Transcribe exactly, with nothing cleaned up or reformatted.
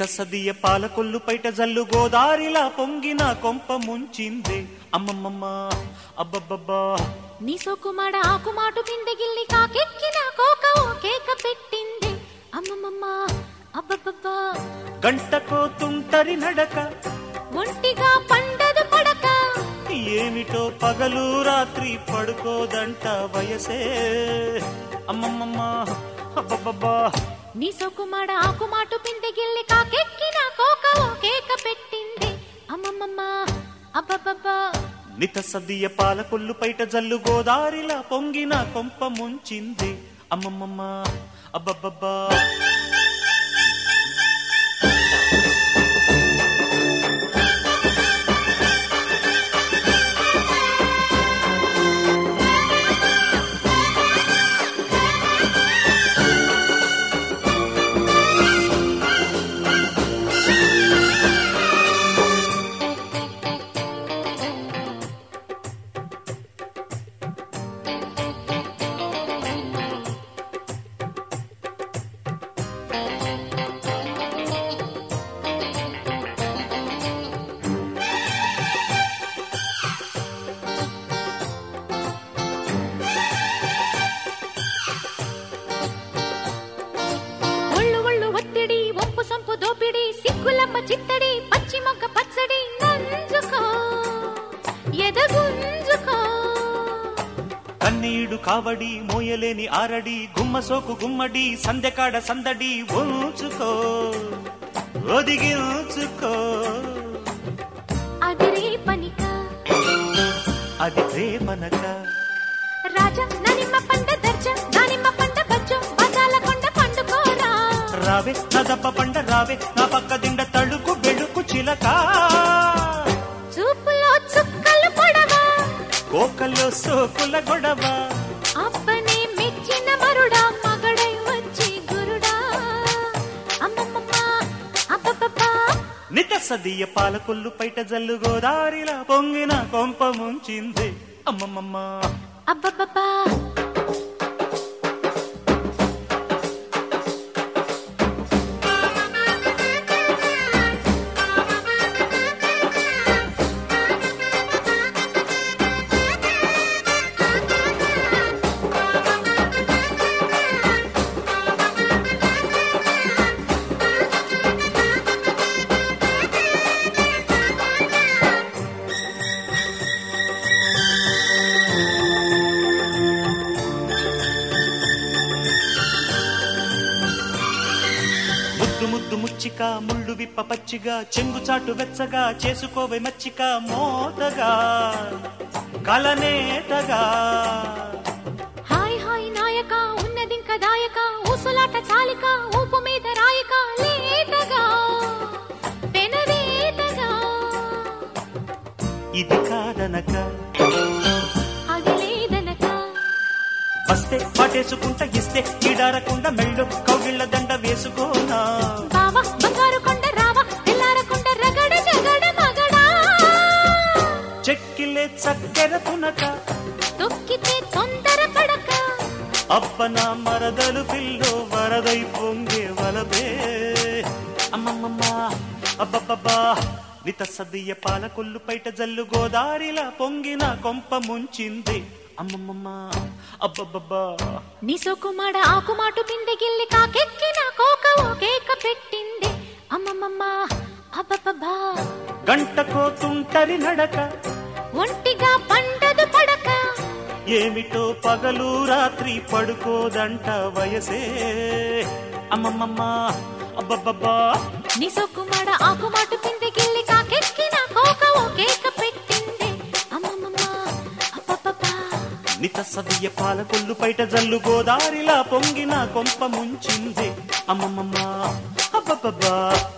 నితసదియ పాలకొల్లు పైట జల్లు గోదారిలా పొంగిన కొంప ముంచిందే అమ్మమ్మమ్మ అబ్బబ్బబ్బా నీ సోకుమాడ ఆకుమాటు పిందెగిల్లి కాకెక్కిన కోక ఓ కేక పెట్టింది అమ్మమ్మమ్మ అబ్బబ్బబ్బా గంటకో తుంటరి నడక ఒంటిగా పండదు పడక ఏమిటో పగలు రాత్రి పడుకోదంట వయసే అమ్మమ్మమ్మ అబ్బబ్బబ్బా నీ సోకుమాడ ఆకుమాటు పిందెగిల్లి కాకెక్కిన కోక ఓ కేక పెట్టింది అమ్మమ్మమ్మ అబ్బబ్బబ్బా నితసదియ పాలకొల్లు పైట జల్లు గోదారిలా పొంగిన కొంప ముంచింది అమ్మమ్మమ్మ అబ్బబ్బబ్బా సంపు దోపిడి సిగ్గులమ్మ చిత్తడి పచ్చి మొక్క పచ్చడి నంజుకో ఎదగుంజుకో కన్నీడు కావడి మోయలేని ఆరడి గుమ్మ సోకు గుమ్మడి సందెకాడ సందడి ఉంచుకో ఒదిగించుకో అది రేపనిక అది రేపనక రాజా ననిమ్మ పండ దర్జ దానిమ్మ పండ బజ్జో బజాల కొండ పండుకోరా రావే నా దప్ప పండ రావే నా పక్క దిండ తళుకు బెళుకు చిలక చూపులో చుక్కలు పొడవా కోకల్లో సోకుల గొడవ అప్పనే మెచ్చిన మరుడా మగడై వచ్చి గురుడా అమ్మమ్మమ్మ అబ్బబ్బబ్బా నితసదియ పాలకొల్లు పైట జల్లు గోదారిలా పొంగిన కొంప ముంచింది అమ్మమ్మమ్మ అబ్బబ్బబ్బా ముద్దు ముద్దు ముచ్చిక ముళ్ళు విప్ప పచ్చిగా చెంగుచాటు వెచ్చగా చేసుకోవే మచ్చిక మోతగా కలనేతగా హాయ్ హాయ్ నాయక ఉన్నదింక దాయక ఊసులాట చాలిక ఊపు మీద రాయక లేతగా పెనరేతగా ఇది కాదనక అది లేదనక వస్తే పాటేసుకుంటా ఇస్తే ఈడారకుండా మెళ్ళు కౌగిళ్ళ దండ వేసుకోనా బావా బంగారు కొండ రావా తెల్లారకుండ రగడ జగడ మగడా చెక్కిలే చక్కెర తునక తొక్కితే తొందర పడక అప్పన మరదలు పిల్లు వరదై పొంగే వలబే అమ్మమ్మమ్మ అబ్బబ్బబ్బా నితసదియ పాలకొల్లు పైట జల్లు గోదారిలా పొంగిన కొంప ముంచింది అమ్మమ్మమ్మ అబ్బబ్బబ్బా నీ సోకుమాడ ఆకుమాటు పిందెగిల్లి కాకెక్కిన కోక ఓ కేక పెట్టింది అమ్మమ్మమ్మ అబ్బబ్బబ్బా గంటకో తుంటరి నడక ఒంటిగా పండదు పడక ఏమిటో పగలు రాత్రి పడుకోదంట వయసే అమ్మమ్మమ్మ అబ్బబ్బబ్బా నీ సోకుమాడ ఆకుమాటు పిందెగిల్లి కాకెక్కిన కోక ఓ కేక పెట్టింది అమ్మమ్మమ్మ అబ్బబ్బబ్బా నితసదియ పాలకొల్లు పైట జల్లు గోదారిలా పొంగిన కొంప ముంచింది అమ్మమ్మమ్మ అబ్బబ్బబ్బా